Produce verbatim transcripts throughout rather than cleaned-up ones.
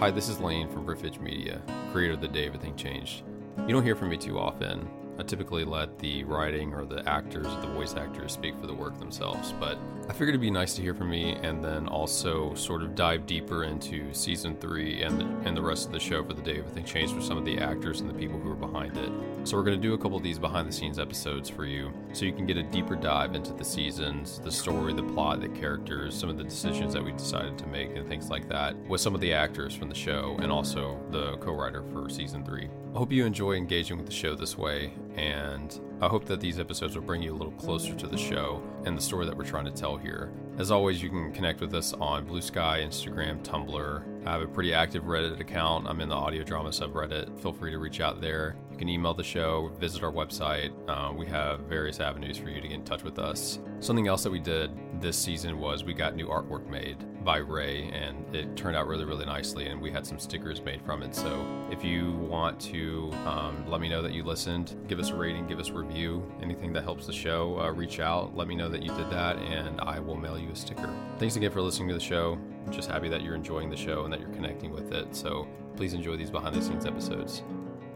Hi, this is Lane from Briffage Media, creator of The Day Everything Changed. You don't hear from me too often. I typically let the writing or the actors or the voice actors speak for the work themselves, but I figured it'd be nice to hear from me and then also sort of dive deeper into season three and the, and the rest of the show for The Day Everything Changed with some of the actors and the people who are behind it. So we're going to do a couple of these behind the scenes episodes for you so you can get a deeper dive into the seasons, the story, the plot, the characters, some of the decisions that we decided to make and things like that with some of the actors from the show and also the co-writer for season three. I hope you enjoy engaging with the show this way, and I hope that these episodes will bring you a little closer to the show and the story that we're trying to tell here. As always, you can connect with us on Blue Sky, Instagram, Tumblr. I have a pretty active Reddit account. I'm in the audio drama subreddit. Feel free to reach out there. You can email the show, visit our website. Uh, we have various avenues for you to get in touch with us. Something else that we did this season was we got new artwork made by Ray, and it turned out really, really nicely, and we had some stickers made from it. So if you want to um, let me know that you listened, give us a rating, give us a review, anything that helps the show, uh, reach out, let me know that you did that, and I will mail you a sticker. Thanks again for listening to the show. I'm just happy that you're enjoying the show and that you're connecting with it. So please enjoy these behind the scenes episodes.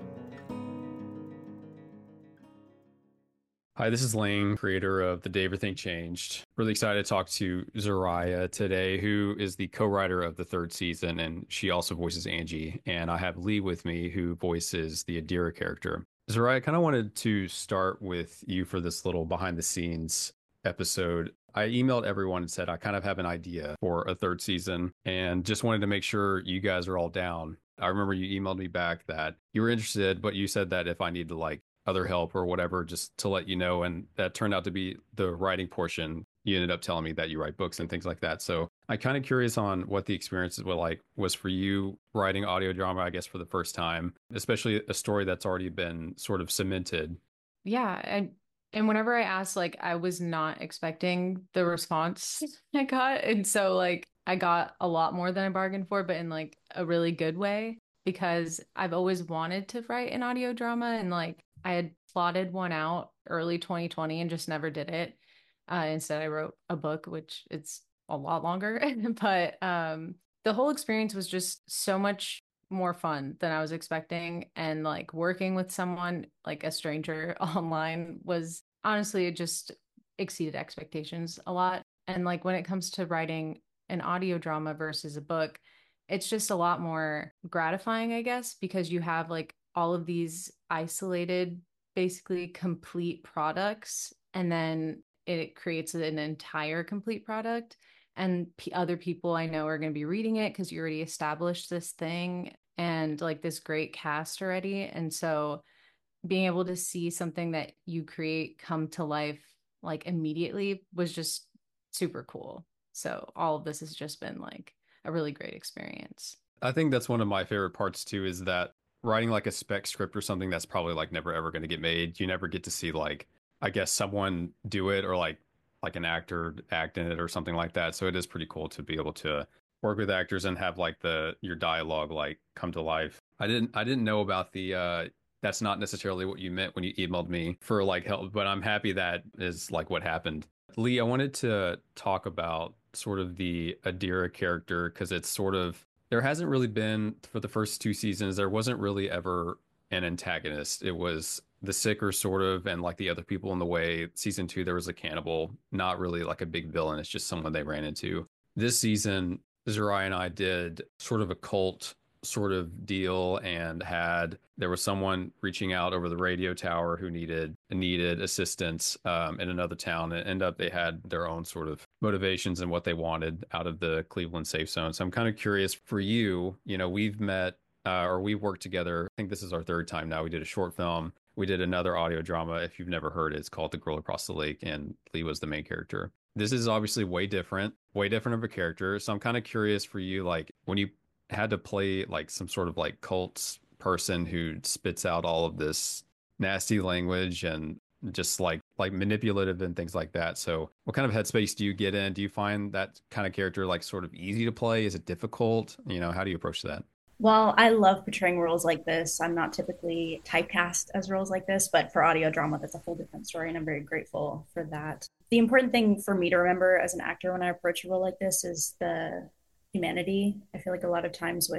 Hi, this is Lane, creator of The Day Everything Changed. Really excited to talk to Zariah today, who is the co-writer of the third season, and she also voices Angie. And I have Lee with me, who voices the Adira character. Zariah, I kind of wanted to start with you for this little behind-the-scenes episode. I emailed everyone and said I kind of have an idea for a third season and just wanted to make sure you guys are all down. I remember you emailed me back that you were interested, but you said that if I need to like other help or whatever, just to let you know. And that turned out to be the writing portion. You ended up telling me that you write books and things like that. So I'm kind of curious on what the experiences were like was for you writing audio drama, I guess, for the first time, especially a story that's already been sort of cemented. Yeah. And, and whenever I asked, like, I was not expecting the response I got. And so like, I got a lot more than I bargained for, but in like a really good way, because I've always wanted to write an audio drama, and like, I had plotted one out early twenty twenty and just never did it. Uh, instead, I wrote a book, which it's a lot longer. But um, the whole experience was just so much more fun than I was expecting. And like working with someone, like a stranger online, was honestly, it just exceeded expectations a lot. And like when it comes to writing an audio drama versus a book, it's just a lot more gratifying, I guess, because you have like all of these isolated, basically complete products, and then it creates an entire complete product. And p- other people I know are going to be reading it because you already established this thing and like this great cast already. And so being able to see something that you create come to life like immediately was just super cool. So all of this has just been like a really great experience. I think that's one of my favorite parts too, is that writing like a spec script or something that's probably like never ever going to get made. You never get to see like, I guess, someone do it or like like an actor act in it or something like that. So it is pretty cool to be able to work with actors and have like the your dialogue like come to life. I didn't I didn't know about the uh that's not necessarily what you meant when you emailed me for like help, but I'm happy that is like what happened. Lee, I wanted to talk about sort of the Adira character because it's sort of there hasn't really been for the first two seasons, there wasn't really ever an antagonist. It was the Sicker sort of and like the other people in the way. Season two, there was a cannibal, not really like a big villain. It's just someone they ran into. This season, Zariah and I did sort of a cult sort of deal and had there was someone reaching out over the radio tower who needed needed assistance um, in another town, and end up they had their own sort of motivations and what they wanted out of the Cleveland safe zone. So I'm kind of curious for you, you know, we've met uh, or we worked together. I think this is our third time now. We did a short film. We did another audio drama. If you've never heard it, it's called The Girl Across the Lake, and Lee was the main character. This is obviously way different, way different of a character. So I'm kind of curious for you, like when you had to play like some sort of like cult person who spits out all of this nasty language and just like like manipulative and things like that. So what kind of headspace do you get in? Do you find that kind of character like sort of easy to play? Is it difficult? You know, how do you approach that? Well, I love portraying roles like this. I'm not typically typecast as roles like this, but for audio drama, that's a whole different story, and I'm very grateful for that. The important thing for me to remember as an actor when I approach a role like this is the humanity. I feel like a lot of times with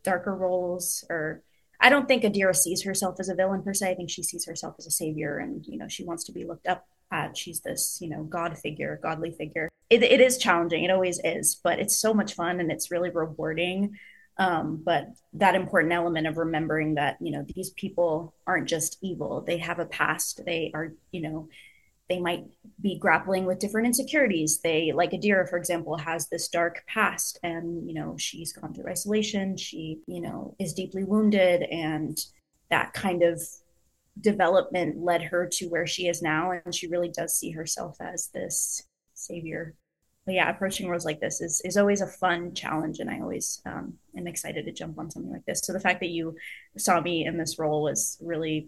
darker roles, or I don't think Adira sees herself as a villain per se. I think she sees herself as a savior, and you know, she wants to be looked up at. She's this, you know, god figure, godly figure. It, it is challenging. It always is, but it's so much fun and it's really rewarding. Um, but that important element of remembering that, you know, these people aren't just evil. They have a past. They are, you know, they might be grappling with different insecurities. They, like Adira, for example, has this dark past, and you know, she's gone through isolation. She, you know, is deeply wounded, and that kind of development led her to where she is now, and she really does see herself as this savior. But yeah, approaching roles like this is is always a fun challenge, and I always um, am excited to jump on something like this. So the fact that you saw me in this role was really,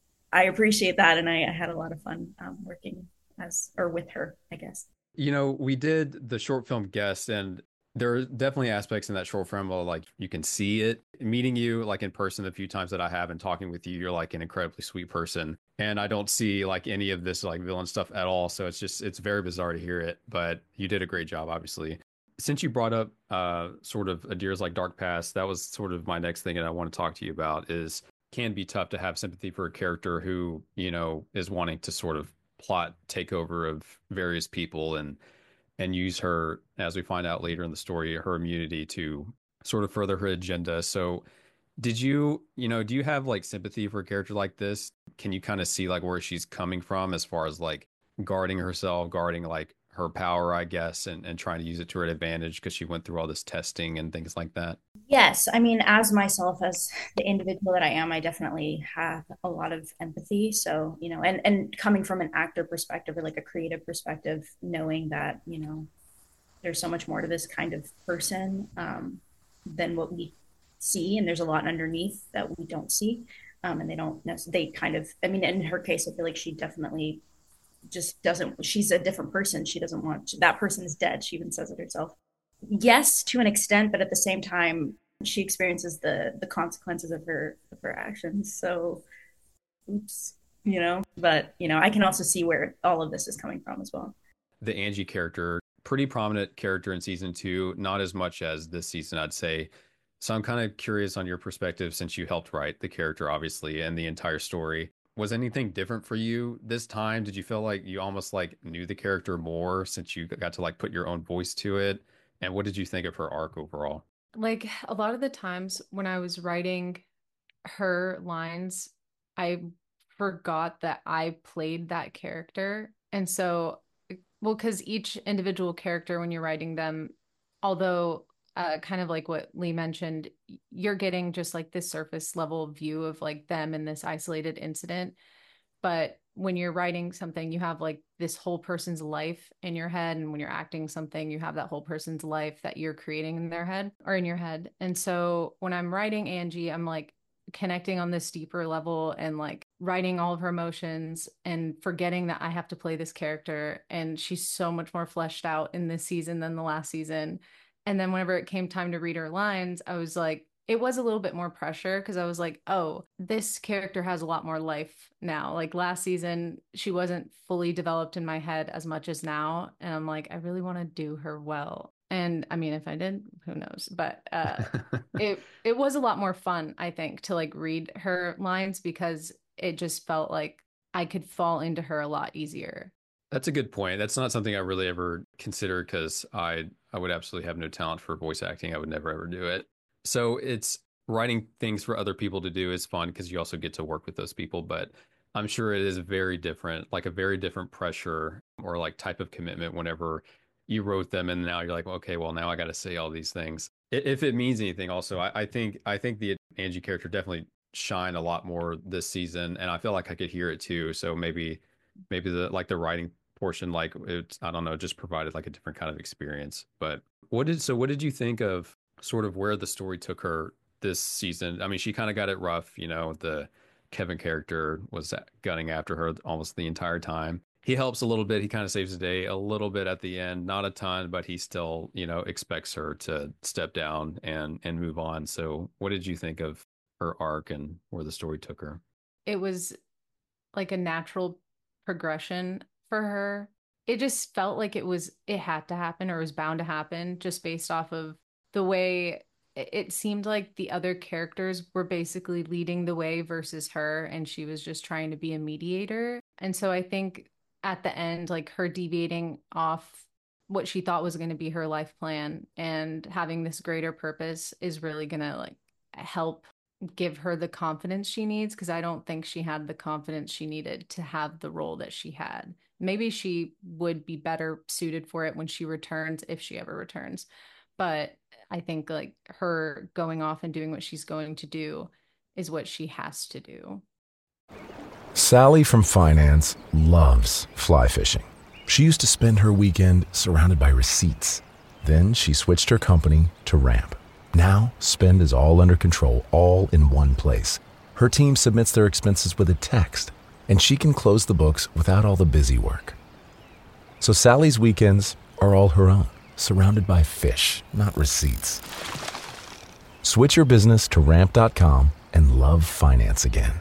I appreciate that, and I, I had a lot of fun um, working as or with her, I guess. You know, we did the short film Guest, and there are definitely aspects in that short film where like you can see it. Meeting you like in person the few times that I have and talking with you, you're like an incredibly sweet person. And I don't see like any of this like villain stuff at all. So it's just it's very bizarre to hear it. But you did a great job, obviously. Since you brought up uh sort of Adira's like dark past, that was sort of my next thing that I want to talk to you about is can be tough to have sympathy for a character who, you know, is wanting to sort of plot takeover of various people and and use her, as we find out later in the story, her immunity to sort of further her agenda. So did you, you know, do you have like sympathy for a character like this? Can you kind of see like where she's coming from as far as like guarding herself, guarding like her power, I guess, and, and trying to use it to her advantage because she went through all this testing and things like that? Yes, I mean, as myself, as the individual that I am, I definitely have a lot of empathy. So, you know, and and coming from an actor perspective or like a creative perspective, knowing that, you know, there's so much more to this kind of person um, than what we see, and there's a lot underneath that we don't see, um, and they don't necessarily. They kind of, I mean, in her case, I feel like she definitely just doesn't. She's a different person. She doesn't want that person is dead. She even says it herself. Yes, to an extent, but at the same time, she experiences the the consequences of her of her actions. So, oops, you know. But you know, I can also see where all of this is coming from as well. The Angie character, pretty prominent character in season two, not as much as this season, I'd say. So I'm kind of curious on your perspective since you helped write the character, obviously, and the entire story. Was anything different for you this time? Did you feel like you almost like knew the character more since you got to like put your own voice to it? And what did you think of her arc overall? Like a lot of the times when I was writing her lines, I forgot that I played that character. And so, well, because each individual character, when you're writing them, although uh, kind of like what Lee mentioned, you're getting just like this surface level view of like them in this isolated incident. But when you're writing something, you have like this whole person's life in your head. And when you're acting something, you have that whole person's life that you're creating in their head or in your head. And so when I'm writing Angie, I'm like connecting on this deeper level and like writing all of her emotions and forgetting that I have to play this character. And she's so much more fleshed out in this season than the last season. And then whenever it came time to read her lines, I was like, it was a little bit more pressure because I was like, oh, this character has a lot more life now. Like last season, she wasn't fully developed in my head as much as now. And I'm like, I really want to do her well. And I mean, if I did, who knows? But uh, it it was a lot more fun, I think, to like read her lines because it just felt like I could fall into her a lot easier. That's a good point. That's not something I really ever considered because I I would absolutely have no talent for voice acting. I would never ever do it. So it's writing things for other people to do is fun because you also get to work with those people. But I'm sure it is very different, like a very different pressure or like type of commitment whenever you wrote them and now you're like, okay, well now I got to say all these things. If it means anything, also, I, I think I think the Angie character definitely shine a lot more this season, and I feel like I could hear it too. So maybe maybe the like the writing portion, like it's I don't know, just provided like a different kind of experience. But what did so what did you think of sort of where the story took her this season? I mean, she kind of got it rough, you know, the Kevin character was gunning after her almost the entire time. He helps a little bit. He kind of saves the day a little bit at the end, not a ton, but he still, you know, expects her to step down and and move on. So, what did you think of her arc and where the story took her? It was like a natural progression for her. It just felt like it was it had to happen or it was bound to happen just based off of the way it it seemed like the other characters were basically leading the way versus her, and she was just trying to be a mediator. And so I think at the end, like her deviating off what she thought was going to be her life plan and having this greater purpose is really going to like help give her the confidence she needs, because I don't think she had the confidence she needed to have the role that she had. Maybe she would be better suited for it when she returns, if she ever returns. But I think like her going off and doing what she's going to do is what she has to do. Sally from finance loves fly fishing. She used to spend her weekend surrounded by receipts. Then she switched her company to Ramp. Now, spend is all under control, all in one place. Her team submits their expenses with a text, and she can close the books without all the busy work. So Sally's weekends are all her own, surrounded by fish, not receipts. Switch your business to ramp dot com and love finance again.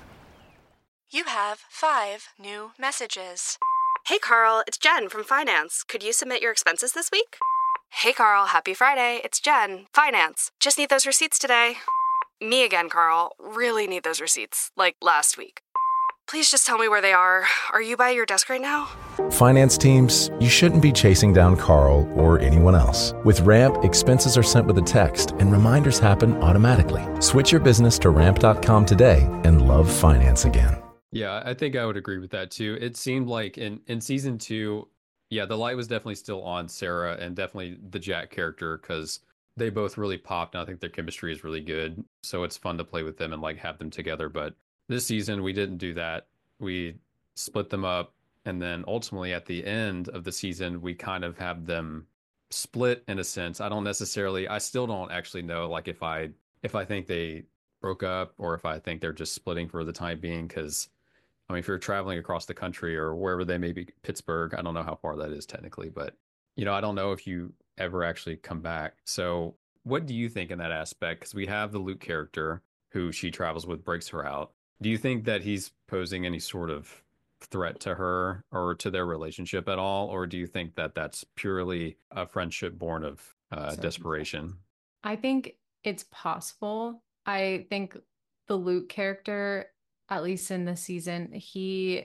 You have five new messages. Hey, Carl, it's Jen from Finance. Could you submit your expenses this week? Hey, Carl, happy Friday. It's Jen, Finance. Just need those receipts today. Me again, Carl. Really need those receipts, like last week. Please just tell me where they are. Are you by your desk right now? Finance teams, you shouldn't be chasing down Carl or anyone else. With Ramp, expenses are sent with a text and reminders happen automatically. Switch your business to ramp dot com today and love finance again. Yeah, I think I would agree with that too. It seemed like in, in season two, yeah, the light was definitely still on Sarah and definitely the Jack character, because they both really popped, and I think their chemistry is really good. So it's fun to play with them and like have them together. But this season, we didn't do that. We split them up. And then ultimately at the end of the season, we kind of have them split in a sense. I don't necessarily, I still don't actually know like if I, if I think they broke up or if I think they're just splitting for the time being. Because I mean, if you're traveling across the country or wherever they may be, Pittsburgh, I don't know how far that is technically, but you know, I don't know if you ever actually come back. So what do you think in that aspect? Because we have the Luke character who she travels with, breaks her out. Do you think that he's posing any sort of threat to her or to their relationship at all? Or do you think that that's purely a friendship born of uh, desperation? I think it's possible. I think the Luke character, at least in this season, he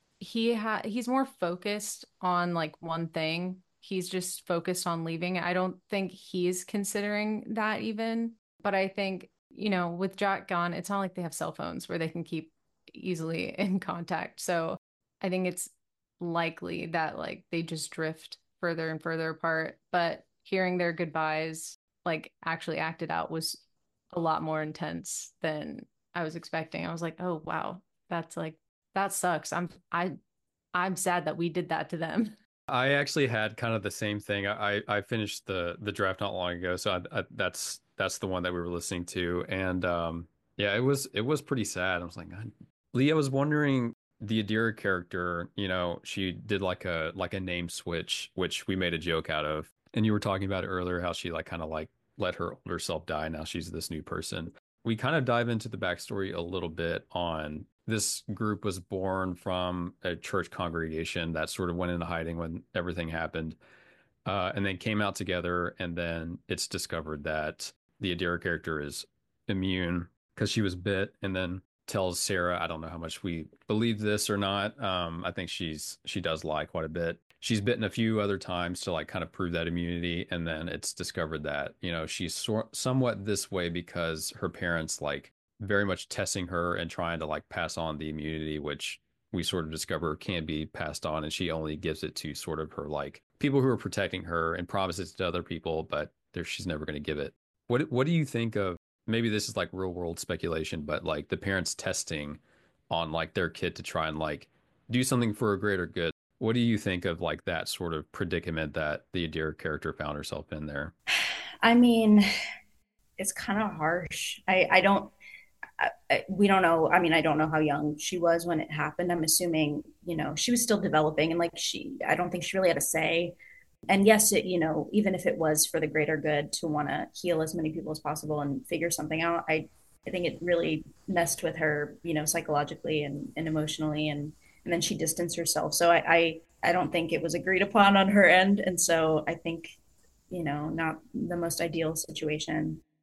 he ha- he's more focused on like one thing. He's just focused on leaving. I don't think he's considering that even. But I think, you know, with Jack gone, it's not like they have cell phones where they can keep easily in contact. So I think it's likely that like they just drift further and further apart. But hearing their goodbyes like actually acted out was a lot more intense than I was expecting. I was like, oh wow, that's like that sucks. I'm I I'm sad that we did that to them. I actually had kind of the same thing. I I finished the the draft not long ago, so I, I, that's that's the one that we were listening to, and um yeah, it was it was pretty sad. I was like, God. Lee, I was wondering, the Adira character, you know, she did like a like a name switch, which we made a joke out of, and you were talking about it earlier, how she like kind of like let her older self die. Now she's this new person. We kind of dive into the backstory a little bit on this group was born from a church congregation that sort of went into hiding when everything happened, uh, and then came out together. And then it's discovered that the Adira character is immune because she was bit, and then tells Sarah, I don't know how much we believe this or not. Um, I think she's she does lie quite a bit. She's bitten a few other times to like kind of prove that immunity, and then it's discovered that, you know, she's so- somewhat this way because her parents like very much testing her and trying to like pass on the immunity, which we sort of discover can be passed on, and she only gives it to sort of her like people who are protecting her and promises to other people, but there she's never going to give it. What what do you think of, maybe this is like real world speculation, but like the parents testing on like their kid to try and like do something for a greater good? What do you think of like that sort of predicament that the Adira character found herself in there? I mean, it's kind of harsh. I, I don't, I, I, we don't know. I mean, I don't know how young she was when it happened. I'm assuming, you know, she was still developing, and like she, I don't think she really had a say. And yes, it, you know, even if it was for the greater good to want to heal as many people as possible and figure something out, I, I think it really messed with her, you know, psychologically and, and emotionally. And, and then she distanced herself. So I, I, I don't think it was agreed upon on her end. And so I think, you know, not the most ideal situation.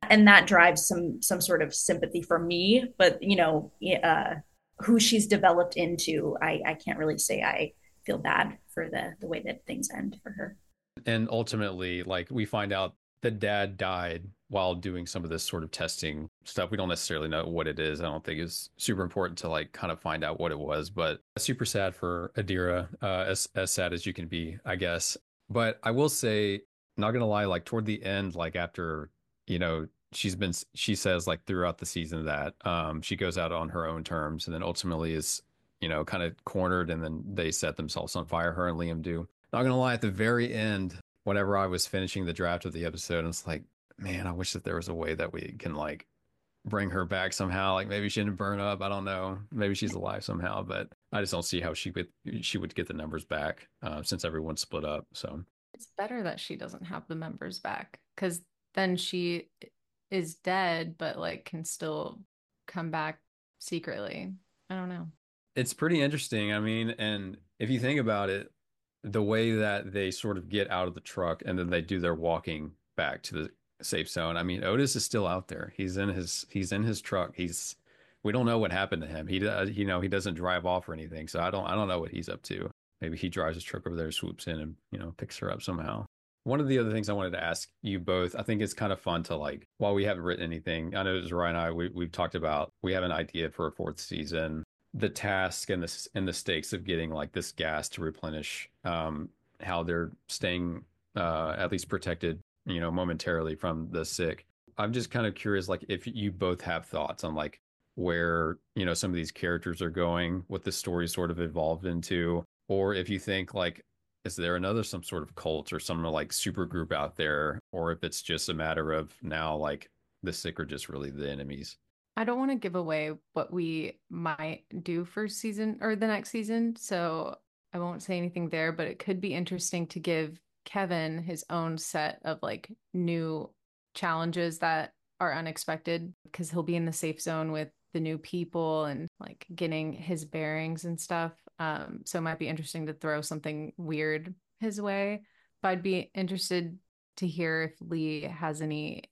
And that drives some some sort of sympathy for me. But, you know, uh, who she's developed into, I, I can't really say I feel bad for the, the way that things end for her. And ultimately, like, we find out that dad died while doing some of this sort of testing stuff. We don't necessarily know what it is. I don't think it's super important to like kind of find out what it was, but super sad for Adira, uh, as, as sad as you can be, I guess. But I will say, not gonna lie, like toward the end, like after, you know, she's been, she says like throughout the season that um, she goes out on her own terms and then ultimately is, you know, kind of cornered, and then they set themselves on fire, her and Liam do. Not gonna lie, at the very end, whenever I was finishing the draft of the episode, it's like, man, I wish that there was a way that we can like bring her back somehow. Like maybe she didn't burn up. I don't know. Maybe she's alive somehow, but I just don't see how she would she would get the numbers back uh, since everyone's split up. So it's better that she doesn't have the members back, because then she is dead, but like can still come back secretly. I don't know. It's pretty interesting. I mean, and if you think about it, the way that they sort of get out of the truck and then they do their walking back to the safe zone. I mean, Otis is still out there. He's in his he's in his truck. He's we don't know what happened to him. He does, you know, he doesn't drive off or anything. So I don't I don't know what he's up to. Maybe he drives his truck over there, swoops in, and you know picks her up somehow. One of the other things I wanted to ask you both, I think it's kind of fun to like, while we haven't written anything, I know as Ryan and I, we, we've talked about, we have an idea for a fourth season, the task and the, and the stakes of getting like this gas to replenish, um, how they're staying uh, at least protected, you know, momentarily from the sick. I'm just kind of curious, like if you both have thoughts on like where, you know, some of these characters are going, what the story sort of evolved into, or if you think like, is there another some sort of cult or some like super group out there, or if it's just a matter of now like the sick are just really the enemies? I don't want to give away what we might do for season or the next season, so I won't say anything there, but it could be interesting to give Kevin his own set of like new challenges that are unexpected, because he'll be in the safe zone with the new people and like getting his bearings and stuff. Um, so it might be interesting to throw something weird his way. But I'd be interested to hear if Lee has any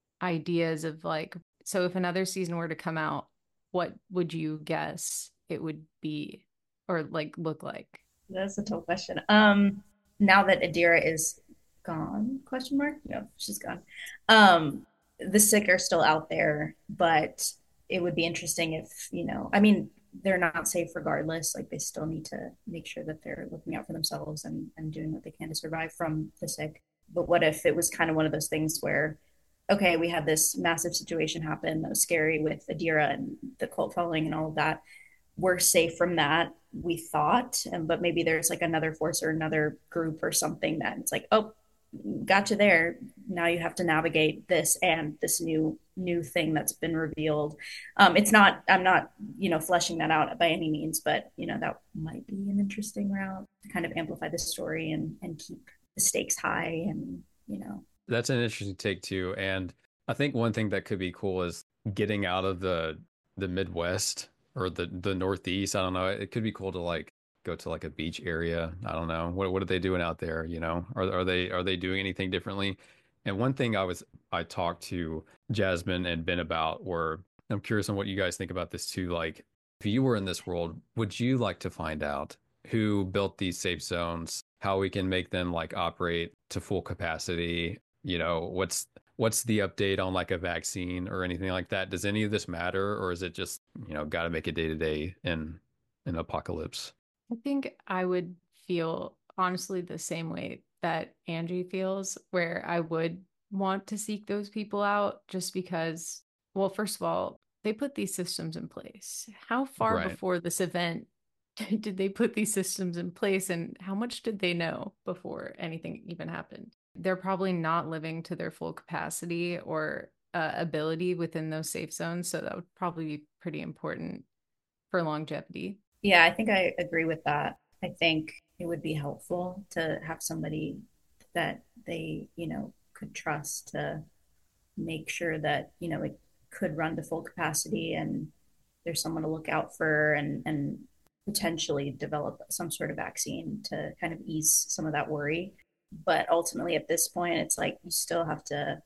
ideas of like, so if another season were to come out, what would you guess it would be or like look like? That's a tough question. Um, now that Adira is gone, question mark? No, she's gone. Um, the sick are still out there, but it would be interesting if, you know, I mean, they're not safe regardless. Like they still need to make sure that they're looking out for themselves and, and doing what they can to survive from the sick. But what if it was kind of one of those things where, okay, we had this massive situation happen that was scary with Adira and the cult following and all of that. We're safe from that, we thought, and but maybe there's like another force or another group or something that it's like, oh, got you there. Now you have to navigate this and this new new thing that's been revealed. Um, it's not, I'm not, you know, fleshing that out by any means, but you know, that might be an interesting route to kind of amplify the story and and keep the stakes high. And you know, that's an interesting take too. And I think one thing that could be cool is getting out of the the Midwest or the the Northeast. I don't know. It could be cool to like go to like a beach area. I don't know. What what are they doing out there? You know, are are they are they doing anything differently? And one thing I was I talked to Jasmine and Ben about, were I'm curious on what you guys think about this too. Like, if you were in this world, would you like to find out who built these safe zones, how we can make them like operate to full capacity? You know, what's what's the update on like a vaccine or anything like that? Does any of this matter, or is it just, you know, got to make it day to day in an apocalypse? I think I would feel honestly the same way that Angie feels, where I would want to seek those people out just because, well, first of all, they put these systems in place. How far Right. before this event did they put these systems in place, and how much did they know before anything even happened? They're probably not living to their full capacity or uh, ability within those safe zones. So that would probably be pretty important for longevity. yeah, I think I agree with that. I think it would be helpful to have somebody that they, you know, could trust to make sure that, you know, it could run to full capacity and there's someone to look out for, and, and potentially develop some sort of vaccine to kind of ease some of that worry. But ultimately at this point, it's like you still have to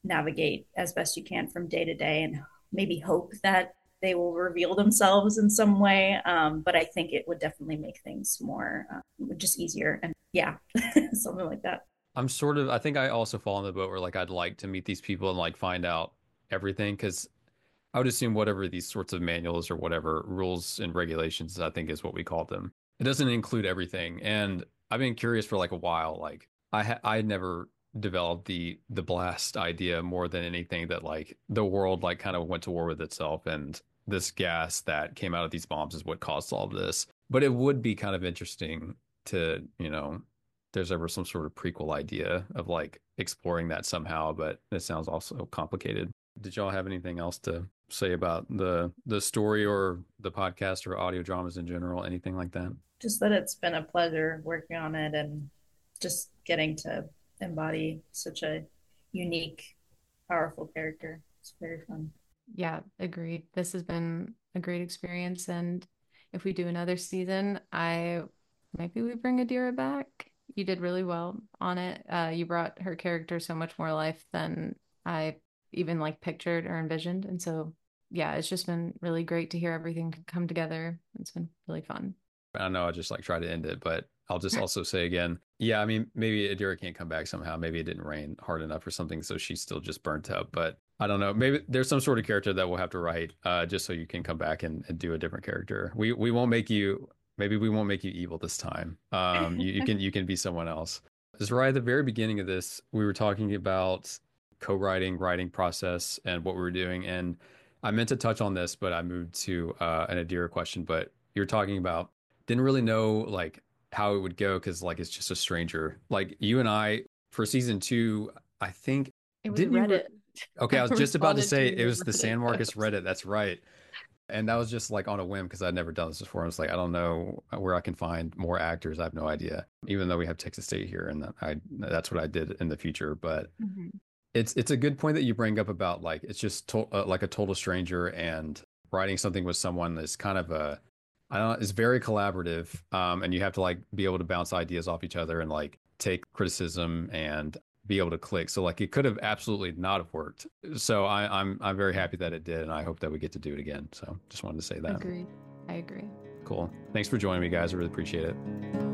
navigate as best you can from day to day and maybe hope that they will reveal themselves in some way. Um, but I think it would definitely make things more uh, just easier. And yeah, something like that. I'm sort of, I think I also fall in the boat where like I'd like to meet these people and like find out everything, because I would assume whatever these sorts of manuals or whatever rules and regulations, I think is what we call them, it doesn't include everything. And I've been curious for like a while. Like I ha- I never developed the the blast idea more than anything, that like the world like kind of went to war with itself, and this gas that came out of these bombs is what caused all of this. But it would be kind of interesting to, you know, there's ever some sort of prequel idea of like exploring that somehow, but it sounds also complicated. Did y'all have anything else to say about the the story or the podcast or audio dramas in general, anything like that? Just that it's been a pleasure working on it and just getting to embody such a unique, powerful character. It's very fun. Yeah, agreed. This has been a great experience. And if we do another season, I maybe we bring Adira back. You did really well on it. Uh, you brought her character so much more life than I even like pictured or envisioned. And so, yeah, it's just been really great to hear everything come together. It's been really fun. I know I just like try to end it, but I'll just also say again, yeah, I mean, maybe Adira can't come back somehow. Maybe it didn't rain hard enough or something, so she's still just burnt up. But I don't know. Maybe there's some sort of character that we'll have to write uh, just so you can come back and, and do a different character. We we won't make you, maybe we won't make you evil this time. Um, you, you can you can be someone else. It's right at the very beginning of this, we were talking about co-writing, writing process, and what we were doing. And I meant to touch on this, but I moved to uh, an Adira question. But you're talking about, didn't really know like how it would go because like it's just a stranger. Like you and I for season two, I think It was didn't you Reddit. re- okay, I was just about to say Responded to it was the Reddit San Marcos post. Reddit. That's right. And that was just like on a whim because I'd never done this before. I was like, I don't know where I can find more actors. I have no idea. Even though we have Texas State here, and I that's what I did in the future. But Mm-hmm. it's it's a good point that you bring up about like it's just to, uh, like a total stranger, and writing something with someone is kind of a I don't know, it's very collaborative, um, and you have to like be able to bounce ideas off each other and like take criticism and be able to click. So like it could have absolutely not have worked. So I, I'm I'm very happy that it did, and I hope that we get to do it again. So just wanted to say that. Agreed. I agree. Cool. Thanks for joining me, guys. I really appreciate it.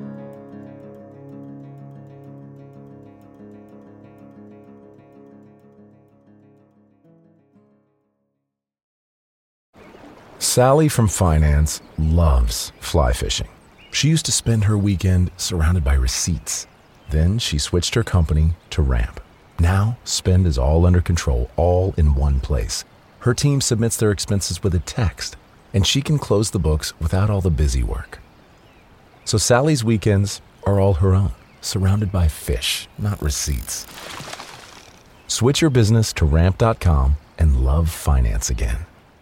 Sally from finance loves fly fishing. She used to spend her weekend surrounded by receipts. Then she switched her company to Ramp. Now, spend is all under control, all in one place. Her team submits their expenses with a text, and she can close the books without all the busy work. So Sally's weekends are all her own, surrounded by fish, not receipts. Switch your business to ramp dot com and love finance again.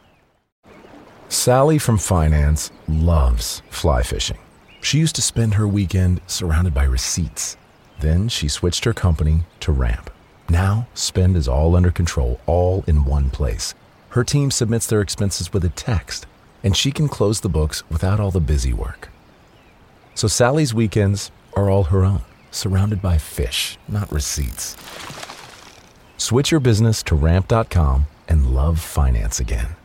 Sally from finance loves fly fishing. She used to spend her weekend surrounded by receipts. Then she switched her company to Ramp. Now, spend is all under control, all in one place. Her team submits their expenses with a text, and she can close the books without all the busy work. So Sally's weekends are all her own, surrounded by fish, not receipts. Switch your business to ramp dot com and love finance again.